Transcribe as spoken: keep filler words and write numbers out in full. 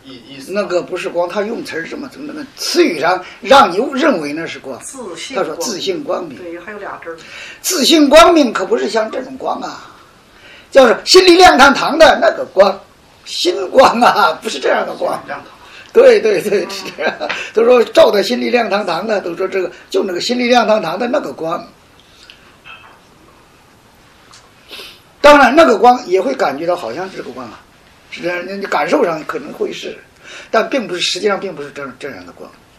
意意思。 那个不是光，他用词儿这么怎么那个词语上让你认为那是光。 自信他说自信光明。 对，还有俩字儿。 自信光明可不是像这种光啊，叫做心里亮堂堂的那个光，心光啊，不是这样的光。 亮堂。 对对对，是这样。都说照的心里亮堂堂的，都说这个就那个心里亮堂堂的那个光。当然，那个光也会感觉到好像是这个光啊，是这样，你感受上可能会是，但并不是，实际上并不是这样这样的光。